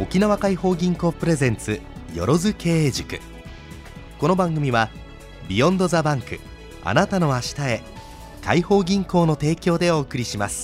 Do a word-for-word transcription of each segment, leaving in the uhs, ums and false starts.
沖縄解放銀行プレゼンツよろず経営塾。この番組はビヨンドザバンク、あなたの明日へ、解放銀行の提供でお送りします。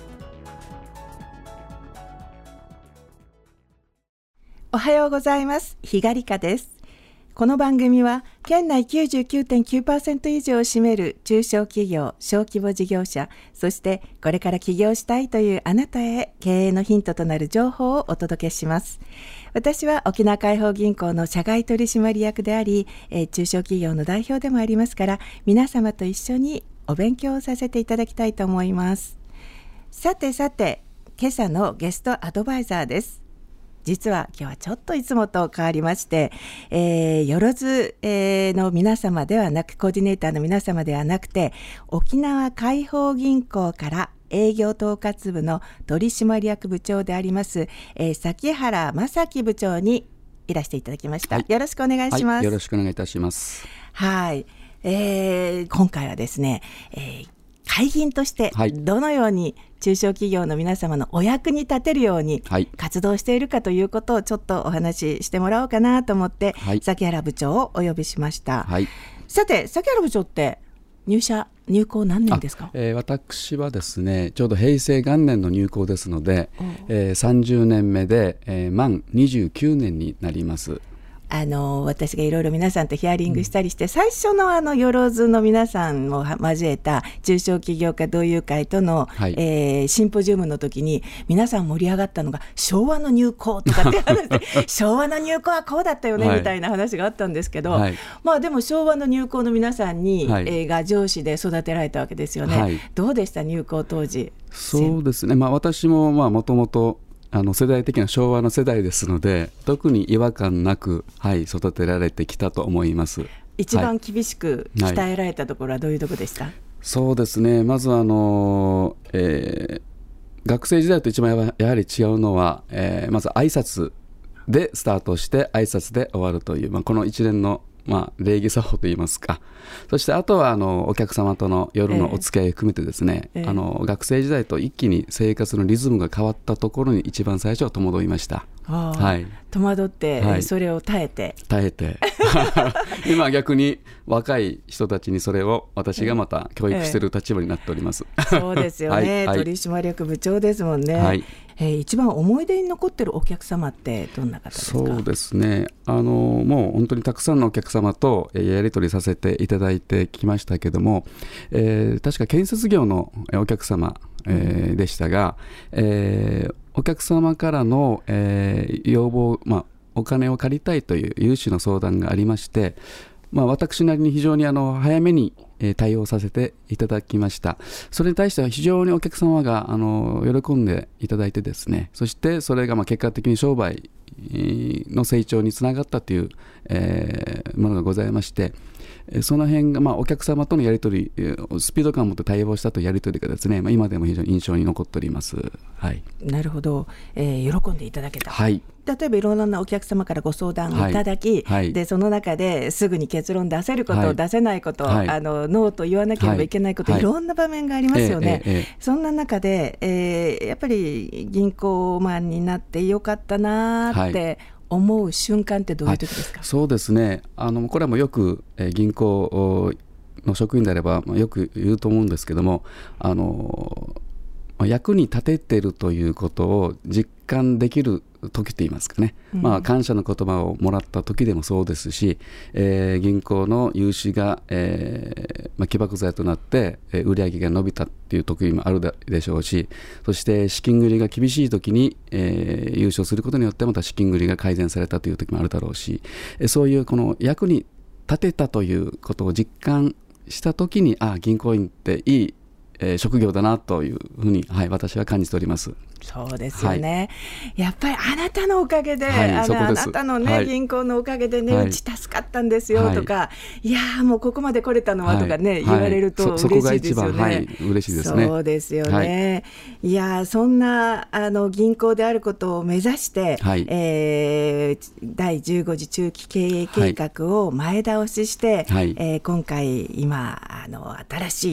おはようございます。ひがりかです。この番組は県内 きゅうじゅうきゅうてんきゅうパーセント 以上を占める中小企業、小規模事業者、そしてこれから起業したいというあなたへ経営のヒントとなる情報をお届けします。私は沖縄解放銀行の社外取締役であり、えー、中小企業の代表でもありますから、皆様と一緒にお勉強をさせていただきたいと思います。さてさて、今朝のゲストアドバイザーです。実は今日はちょっといつもと変わりまして、えー、よろず、えー、の皆様ではなく、コーディネーターの皆様ではなくて、沖縄解放銀行から営業統括部の取締役部長であります、えー、崎原正樹部長にいらしていただきました、はい、よろしくお願いします、はい、 よろしくお願いいたします。 はい、えー、今回はですね、えー会銀としてどのように中小企業の皆様のお役に立てるように活動しているかということをちょっとお話ししてもらおうかなと思って、はい、崎原部長をお呼びしました、はい、さて崎原部長って入社入行何年ですか？ えー、私はですね、ちょうど平成元年の入行ですので、えー、さんじゅうねんめで、えー、満にじゅうきゅうねんになります。 あの私がいろいろ皆さんとヒアリングしたりして、うん、最初のあのよろずの皆さんも交えた中小企業家同友会との、はい、えー、シンポジウムの時に皆さん盛り上がったのが昭和の入行とかって話で昭和の入行はこうだったよね、はい、みたいな話があったんですけど、はい、まあでも昭和の入行の皆さんに、はい、えー、が上司で育てられたわけですよね、はい、どうでした入行当時？ そうですね、まあ、私ももともとあの世代的な昭和の世代ですので、特に違和感なく、はい、育てられてきたと思います。 一番厳しく鍛えられたところはどういうところでした？はい、 そうですね、まずあの、えー、学生時代と一番やはり違うのは、えー、まず挨拶でスタートして挨拶で終わるという、まあ、この一連のまあ、礼儀作法といいますか、そしてあとはあのお客様との夜のお付き合いを含めてですね、えーえー、あの学生時代と一気に生活のリズムが変わったところに一番最初は戸惑いました。 はい、戸惑って、はい、それを耐えて耐えて今逆に若い人たちにそれを私がまた教育している立場になっております、 えー、そうですよね、はい、取締役部長ですもんね、はい、えー、一番思い出に残ってるお客様ってどんな方ですか？ そうですね、あのもう本当にたくさんのお客様とやり取りさせていただいてきましたけども、えー、確か建設業のお客様、えー、でしたが、えー、お客様からの、えー、要望、まあ、お金を借りたいという融資の相談がありまして、まあ、私なりに非常にあの早めに対応させていただきました。それに対しては非常にお客様があの喜んでいただいてですね、そしてそれがまあ結果的に商売の成長につながったという、えー、ものがございまして、その辺がまあお客様とのやり取り、スピード感を持って対応したというやり取りがですね、まあ、今でも非常に印象に残っております。はい、なるほど、えー、喜んでいただけた、 はい、 例えばいろんなお客様からご相談をいただき、はいはい、でその中ですぐに結論出せること、はい、出せないこと、はい、あのノーと言わなければいけないこと、はい、いろんな場面がありますよね、えーえーえー、そんな中で、えー、やっぱり銀行マンになってよかったなって、はい、思う瞬間ってどういう時ですか？ はい、そうですね、あのこれはもうよく、えー、銀行の職員であれば、まあ、よく言うと思うんですけども、あの役に立てているということを実感できる時といいますかね、うん、まあ、感謝の言葉をもらった時でもそうですし、えー、銀行の融資が、えーまあ、起爆剤となって、えー、売り上げが伸びたっていう時もあるでしょうし、そして資金繰りが厳しい時に、えー、優勝することによってまた資金繰りが改善されたという時もあるだろうし、えー、そういうこの役に立てたということを実感した時に、あ、銀行員っていいえー、職業だなというふうに、はい、私は感じております。 そうですよね、はい、やっぱりあなたのおかげで、はい、あ, のあなたの、ね、はい、銀行のおかげでね、はい、うち助かったんですよとか、はい、いやもうここまで来れたのはとかね、はい、言われると嬉しいですよね、 はい、そ, そこが一番、はい、嬉しいですね。 そうですよね、はい、いやそんなあの銀行であることを目指して、はい、えー、だいじゅうご次中期経営計画を前倒しして、はい、えー、今回今あの新しい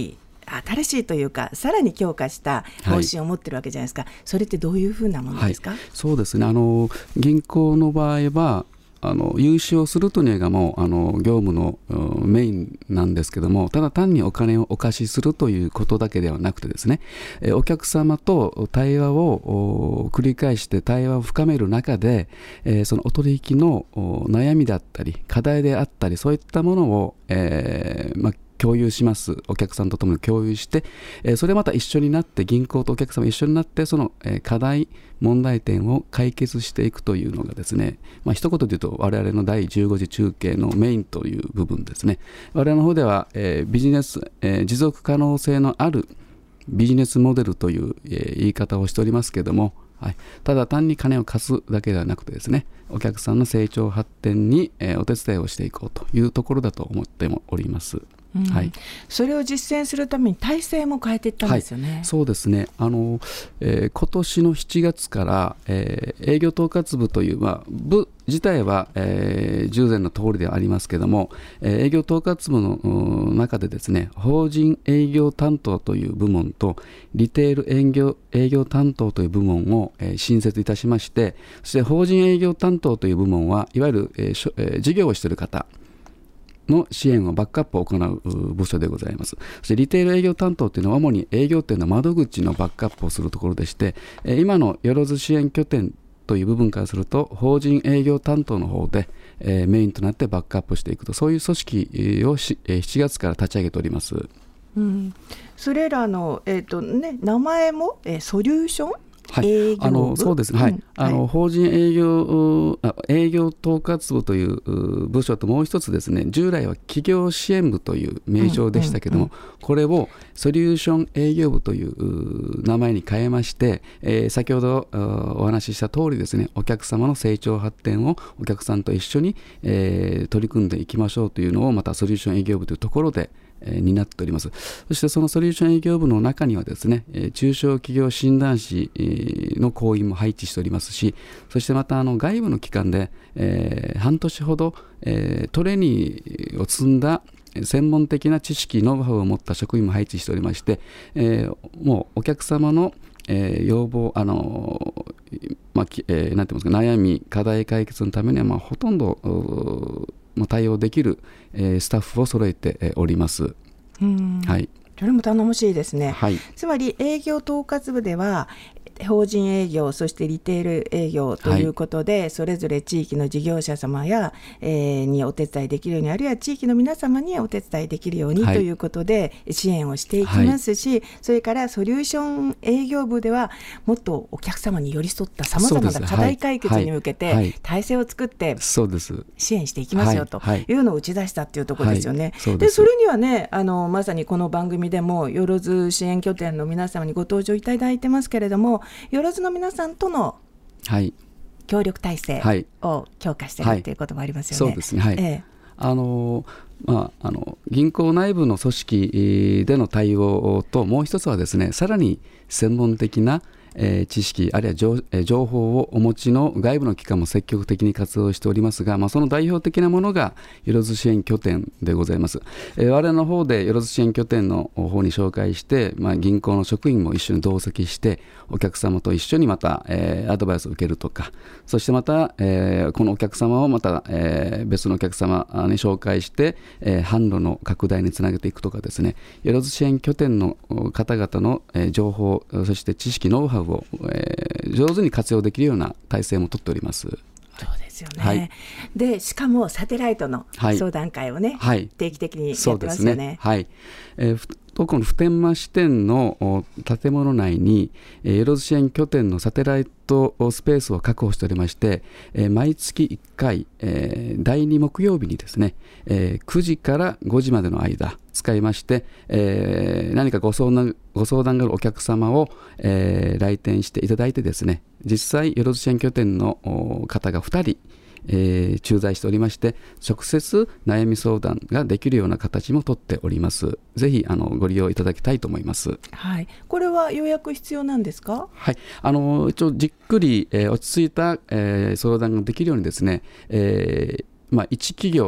新しいというかさらに強化した方針を持ってるわけじゃないですか、はい、それってどういうふうなものですか？ はい、そうですね、あの銀行の場合はあの融資をするというのがもうあの業務のメインなんですけども、ただ単にお金をお貸しするということだけではなくてですね、えお客様と対話を繰り返して対話を深める中で、えー、そのお取引の悩みだったり課題であったりそういったものを、えーまあ共有します。お客さんとともに共有して、えー、それまた一緒になって銀行とお客様一緒になってその、えー、課題問題点を解決していくというのがですね、まあ一言で言うと我々のだいじゅうご次中継のメインという部分ですね。我々の方では、えー、ビジネス、えー、持続可能性のあるビジネスモデルという、えー、言い方をしておりますけれども、はい、ただ単に金を貸すだけではなくてですね、お客さんの成長発展に、えー、お手伝いをしていこうというところだと思っております。 うんはい、 それを実践するために体制も変えていったんですよね。 はい、そうですね、あの、えー、今年のしちがつから、えー、営業統括部という、まあ、部自体は、えー、従前の通りではありますけれども、えー、営業統括部の中でですね、法人営業担当という部門とリテール営業、営業担当という部門を、えー、新設いたしまして、そして法人営業担当という部門はいわゆる、えーえー、事業をしている方の支援をバックアップを行う部署でございます。そしてリテール営業担当というのは主に営業店の窓口のバックアップをするところでして、今のよろず支援拠点という部分からすると法人営業担当の方でメインとなってバックアップしていくと、そういう組織をしちがつから立ち上げております。 うん、それらの、えーとね、名前も、えー、ソリューションはい、あのそうですね、はい、うん、あの法人営業あ営業統括部という部署ともう一つですね、従来は企業支援部という名称でしたけども、うんうんうん、これをソリューション営業部という名前に変えまして、えー、先ほどお話しした通りですね、お客様の成長発展をお客さんと一緒に、えー、取り組んでいきましょうというのをまたソリューション営業部というところでになっております。そしてそのソリューション営業部の中にはですね、中小企業診断士の行員も配置しておりますし、そしてまたあの外部の機関で、えー、半年ほど、えー、トレーニングを積んだ専門的な知識ノウハウを持った職員も配置しておりまして、えー、もうお客様のえー、要望、あのーまあえー、なんて言いますか、悩み課題解決のためには、まあ、ほとんど対応できる、えー、スタッフを揃えております。 うん、はい、それも頼もしいですね。 はい、 つまり営業統括部では法人営業、そしてリテール営業ということで、はい、それぞれ地域の事業者様や、えー、にお手伝いできるように、あるいは地域の皆様にお手伝いできるように、はい、ということで支援をしていきますし、はい、それからソリューション営業部ではもっとお客様に寄り添ったさまざまな課題解決に向けて体制を作って支援していきますよというのを打ち出したというところですよね。はいはい、そ, でそれにはね、あのまさにこの番組でもよろず支援拠点の皆様にご登場いただいてますけれども、よろずの皆さんとの協力体制を強化しているということもありますよね。 そうですね、はい、ええ、あのまあ、あの銀行内部の組織での対応と、もう一つはですね、さらに専門的なえー、知識あるいは 情,、えー、情報をお持ちの外部の機関も積極的に活動しておりますが、まあ、その代表的なものがよろず支援拠点でございます。えー、我々の方でよろず支援拠点の方に紹介して、まあ、銀行の職員も一緒に同席してお客様と一緒にまた、えー、アドバイスを受けるとか、そしてまた、えー、このお客様をまた、えー、別のお客様に紹介して、えー、販路の拡大につなげていくとかですね、よろず支援拠点の方々の、えー、情報、そして知識ノウハウを、えー、上手に活用できるような体制も取っております。 そうですよね。はい、でしかもサテライトの相談会をね、はい、定期的にやってますよね。 ね、はい、えーこの普天間支店の建物内によろず支援拠点のサテライトスペースを確保しておりまして、毎月いっかいだいに木曜日にですね、くじからごじまでの間使いまして、何かご相談、ご相談があるお客様を来店していただいてですね、実際よろず支援拠点の方がふたりえー、駐在しておりまして、直接悩み相談ができるような形もとっております。ぜひあのご利用いただきたいと思います。 はい、これは予約必要なんですか？ はい、あの一応じっくり、えー、落ち着いた、えー、相談ができるようにですね、えーまあ、一企業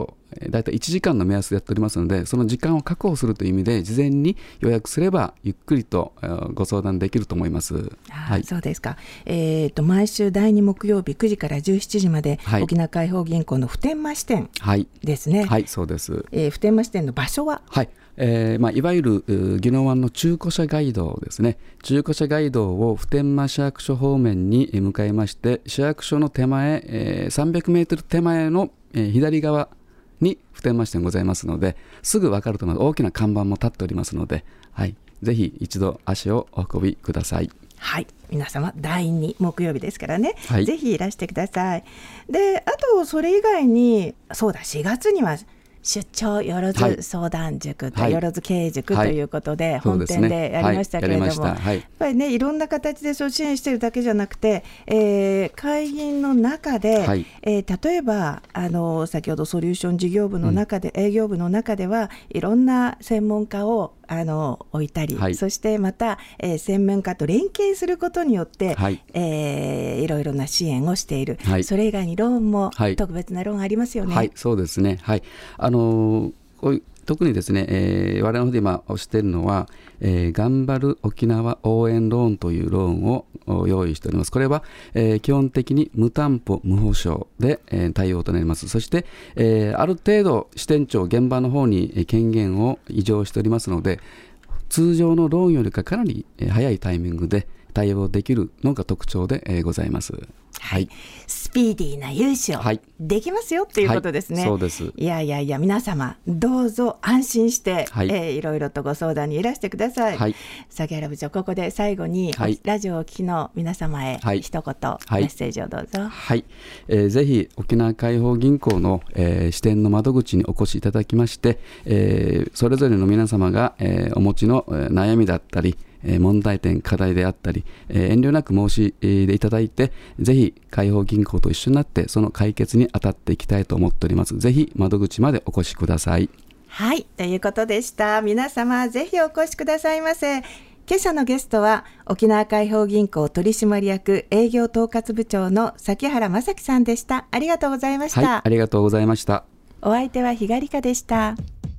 だいたいいちじかんの目安でやっておりますので、その時間を確保するという意味で事前に予約すればゆっくりとご相談できると思います。 はい、そうですか。えー、と毎週だいに木曜日くじからじゅうしちじまで、はい、沖縄解放銀行の普天間支店ですね。 はい、はい、そうです。 えー、普天間支店の場所は、 はい、えーまあ、いわゆる宜野湾の中古車街道ですね。中古車街道を普天間市役所方面に向かいまして、市役所の手前、えー、さんびゃくメートル手前の、えー、左側に普天間支店ございますので、すぐ分かると思います。大きな看板も立っておりますので、はい、ぜひ一度足をお運びください。 はい、皆様だいに木曜日ですからね、はい、ぜひいらしてください。で、あとそれ以外に、そうだ、しがつには出張よろず相談塾と、はい、よろず経営塾ということで、はい、本店でやりましたけれども、はいはい、やっぱりね、いろんな形でそう支援しているだけじゃなくて、えー、会員の中で、はい、えー、例えばあの先ほどソリューション事業部の中で、うん、営業部の中ではいろんな専門家をあの置いたり、はい、そしてまた、えー、専門家と連携することによって、はい、えー、いろいろな支援をしている、はい、それ以外にローンも、はい、特別なローンありますよね。 はい、そうですね、はい、あのー、こういう特にですね、えー、我々の方で今推しているのは、えー、頑張る沖縄応援ローンというローンを用意しております。これは、えー、基本的に無担保無保証で、えー、対応となります。そして、えー、ある程度支店長現場の方に権限を移譲しておりますので、通常のローンよりかかなり早いタイミングで対応できるのが特徴で、えー、ございます。 はい、スピーディーな融資をできますよっていうことですね。 はい、そうです。 いやいやいや、皆様どうぞ安心して、はい、えー、いろいろとご相談にいらしてください。はい、崎原部長、ここで最後に、はい、ラジオをお聞きの皆様へ、はい、一言、はい、メッセージをどうぞ。 はい、えー、ぜひ沖縄解放銀行の、えー、支店の窓口にお越しいただきまして、えー、それぞれの皆様が、えー、お持ちの、えー、悩みだったり問題点、課題であったり、遠慮なく申し出いただいて、ぜひ解放銀行と一緒になってその解決に当たっていきたいと思っております。ぜひ窓口までお越しください。 はい、ということでした。皆様ぜひお越しくださいませ。今朝のゲストは沖縄解放銀行取締役営業統括部長の崎原正樹さんでした。ありがとうございました。 はい、ありがとうございました。 お相手は日狩香でした。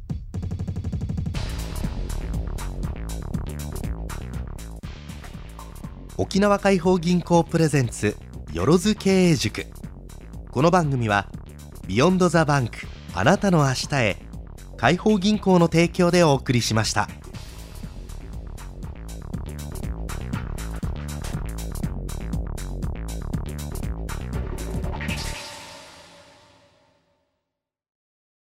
沖縄解放銀行プレゼンツよろず経営塾。この番組はビヨンドザバンク、あなたの明日へ、解放銀行の提供でお送りしました。